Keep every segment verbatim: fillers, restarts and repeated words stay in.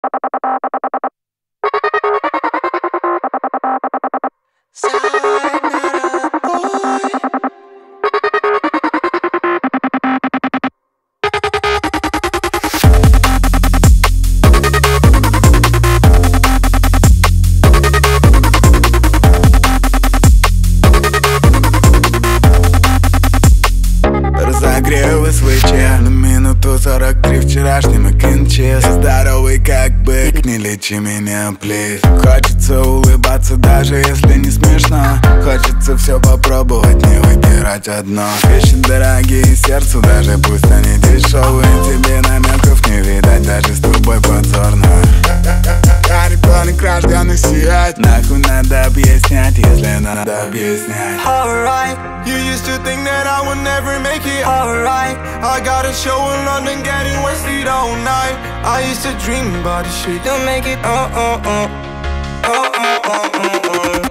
Разогрелась свеча на минуту сорок три вчерашнем и кинче. Здоровый как бык, не лечи меня, плиз. Хочется улыбаться, даже если не смешно. Хочется все попробовать, не выбирать одно. Вещи дорогие сердцу, даже пусть они дешевые. Тебе намеков не видать, даже с тобой позорно. Я ребенок, рожденный сиять. Нахуй надо объяснять, если надо объяснять. Alright, you used to think that I would never make it. Alright, I got a show in London, getting wasted all night. I used to dream about this shit, don't make it. Uh uh uh. Uh uh uh uh uh.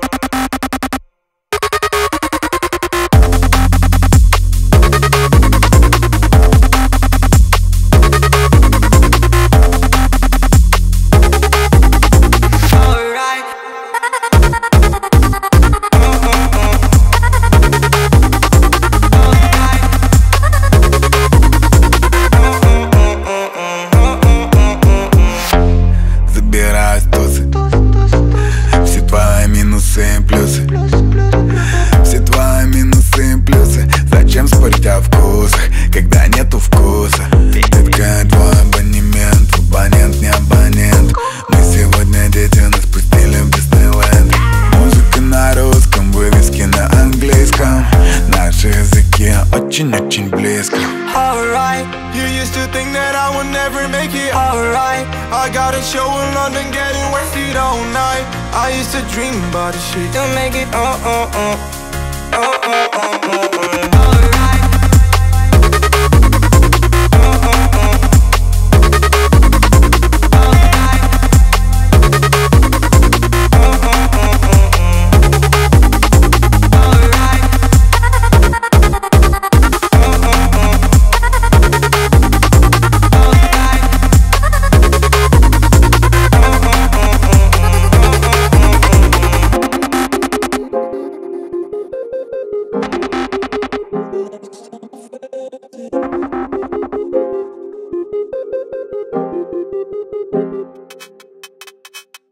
Все твои минусы и плюсы, все твои минусы и плюсы. Зачем спорить о вкусах, когда нету вкуса? Детка, твой абонемент, абонент, не абонент. Мы сегодня дети, нас пустили в Диснейленд. Музыка на русском, вывески на английском. Наши языки очень-очень близко. Alright, you used to think that I would never make it. Alright, I got a show in London, getting wasted all night. I used to dream about this shit, don't make it. Uh uh uh. Uh uh uh uh.